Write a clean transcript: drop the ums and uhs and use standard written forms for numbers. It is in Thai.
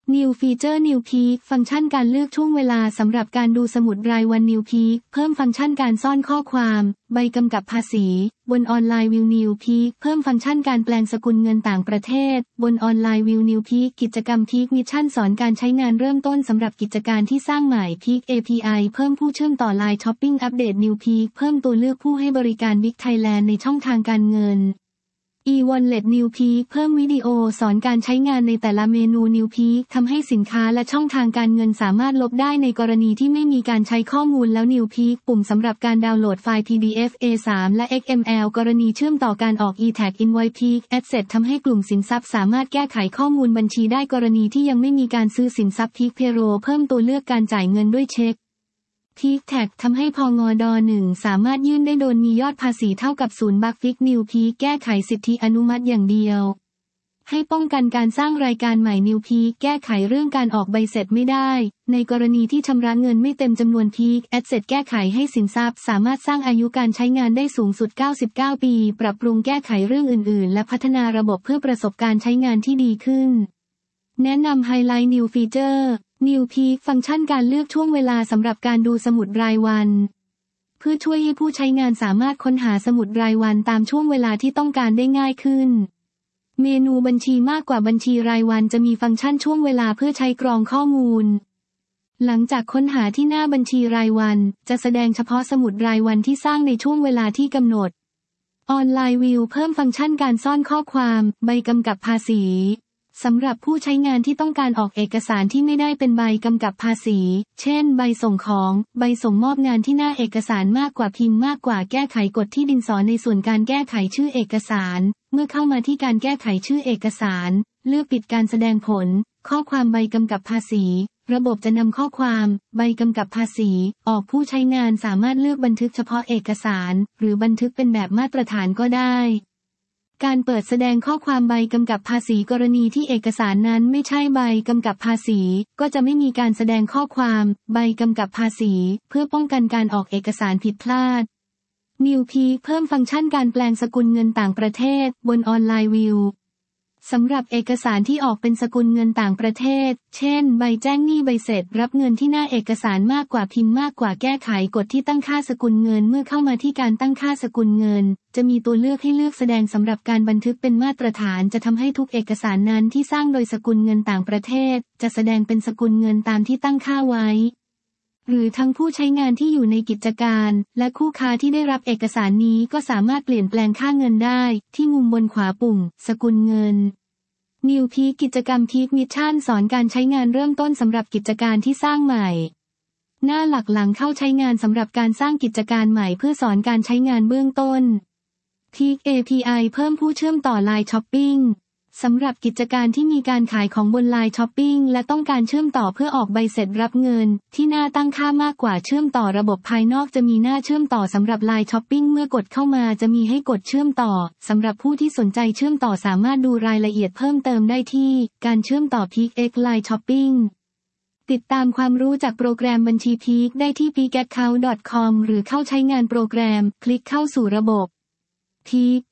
New Feature New Peak ฟังก์ชันการเลือกช่วงเวลาสำหรับการดูสมุดรายวัน New Peak เพิ่มฟังก์ชันการซ่อนข้อความใบกำกับภาษีบนออนไลน์ View New Peak เพิ่มฟังก์ชันการแปลงสกุลเงินต่างประเทศบนออนไลน์ View New Peak กิจกรรม Peak Mission สอนการใช้งานเริ่มต้นสำหรับกิจการที่สร้างใหม่ Peak API เพิ่มผู้เชื่อมต่อ Line Shopping อัปเดต New Peak เพิ่มตัวเลือกผู้ให้บริการ Big Thailand ในช่องทางการเงินe-wallet New Peak เพิ่มวิดีโอสอนการใช้งานในแต่ละเมนู New Peak ทำให้สินค้าและช่องทางการเงินสามารถลบได้ในกรณีที่ไม่มีการใช้ข้อมูลแล้ว New Peak ปุ่มสำหรับการดาวน์โหลดไฟล์ PDF A3 และ XML กรณีเชื่อมต่อการออก e-tag Invoice Peak Asset ทำให้กลุ่มสินทรัพย์สามารถแก้ไขข้อมูลบัญชีได้กรณีที่ยังไม่มีการซื้อสินทรัพย์ Peak Payroll เพิ่มตัวเลือกการจ่ายเงินด้วยเช็คPeak Tag ทำให้พงด.1 สามารถยื่นได้โดยมียอดภาษีเท่ากับ0 บักฟิก New Peak แก้ไขสิทธิอนุมัติอย่างเดียวให้ป้องกันการสร้างรายการใหม่ New Peak แก้ไขเรื่องการออกใบเสร็จไม่ได้ในกรณีที่ชำระเงินไม่เต็มจำนวน Peak Asset แก้ไขให้สินทรัพย์สามารถสร้างอายุการใช้งานได้สูงสุด99 ปีปรับปรุงแก้ไขเรื่องอื่นๆและพัฒนาระบบเพื่อประสบการณ์ใช้งานที่ดีขึ้นแนะนำไฮไลท์ New Feature New Peak ฟังก์ชันการเลือกช่วงเวลาสำหรับการดูสมุดรายวันเพื่อช่วยให้ผู้ใช้งานสามารถค้นหาสมุดรายวันตามช่วงเวลาที่ต้องการได้ง่ายขึ้นเมนูบัญชีมากกว่าบัญชีรายวันจะมีฟังก์ชันช่วงเวลาเพื่อใช้กรองข้อมูลหลังจากค้นหาที่หน้าบัญชีรายวันจะแสดงเฉพาะสมุดรายวันที่สร้างในช่วงเวลาที่กำหนดออนไลน์วิวเพิ่มฟังก์ชันการซ่อนข้อความใบกำกับภาษีสำหรับผู้ใช้งานที่ต้องการออกเอกสารที่ไม่ได้เป็นใบกำกับภาษีเช่นใบส่งของใบส่งมอบงานที่หน้าเอกสารมากกว่าพิมพ์มากกว่าแก้ไขกฎที่ดินสอในส่วนการแก้ไขชื่อเอกสารเมื่อเข้ามาที่การแก้ไขชื่อเอกสารเลือกปิดการแสดงผลข้อความใบกำกับภาษีระบบจะนำข้อความใบกำกับภาษีออกผู้ใช้งานสามารถเลือกบันทึกเฉพาะเอกสารหรือบันทึกเป็นแบบมาตรฐานก็ได้การเปิดแสดงข้อความใบกำกับภาษีกรณีที่เอกสารนั้นไม่ใช่ใบกำกับภาษีก็จะไม่มีการแสดงข้อความใบกำกับภาษีเพื่อป้องกันการออกเอกสารผิดพลาด New Peak เพิ่มฟังก์ชันการแปลงสกุลเงินต่างประเทศบนออนไลน์วิวสำหรับเอกสารที่ออกเป็นสกุลเงินต่างประเทศเช่นใบแจ้งหนี้ใบเสร็จรับเงินที่หน้าเอกสารมากกว่าพิมพ์มากกว่าแก้ไขกฎที่ตั้งค่าสกุลเงินเมื่อเข้ามาที่การตั้งค่าสกุลเงินจะมีตัวเลือกให้เลือกแสดงสำหรับการบันทึกเป็นมาตรฐานจะทำให้ทุกเอกสารนั้นที่สร้างโดยสกุลเงินต่างประเทศจะแสดงเป็นสกุลเงินตามที่ตั้งค่าไว้หรือทั้งผู้ใช้งานที่อยู่ในกิจการและคู่ค้าที่ได้รับเอกสารนี้ก็สามารถเปลี่ยนแปลงค่าเงินได้ที่มุมบนขวาปุ่มสกุลเงินNew Peak กิจกรรม Peak Mission สอนการใช้งานเริ่มต้นสำหรับกิจการที่สร้างใหม่หน้าหลักหลังเข้าใช้งานสำหรับการสร้างกิจการใหม่เพื่อสอนการใช้งานเบื้องต้น Peak API เพิ่มผู้เชื่อมต่อ Line Shopping สำหรับกิจการที่มีการขายของบน Line Shopping และต้องการเชื่อมต่อเพื่อออกใบเสร็จรับเงินที่หน้าตั้งค่ามากกว่าเชื่อมต่อระบบภายนอกจะมีหน้าเชื่อมต่อสำหรับ Line Shopping เมื่อกดเข้ามาจะมีให้กดเชื่อมต่อสำหรับผู้ที่สนใจเชื่อมต่อสามารถดูรายละเอียดเพิ่มเติมได้ที่การเชื่อมต่อ Peak X Line Shopping ติดตามความรู้จากโปรแกรมบัญชี Peak ได้ที่ peakaccount.com หรือเข้าใช้งานโปรแกรมคลิกเข้าสู่ระบบ Peak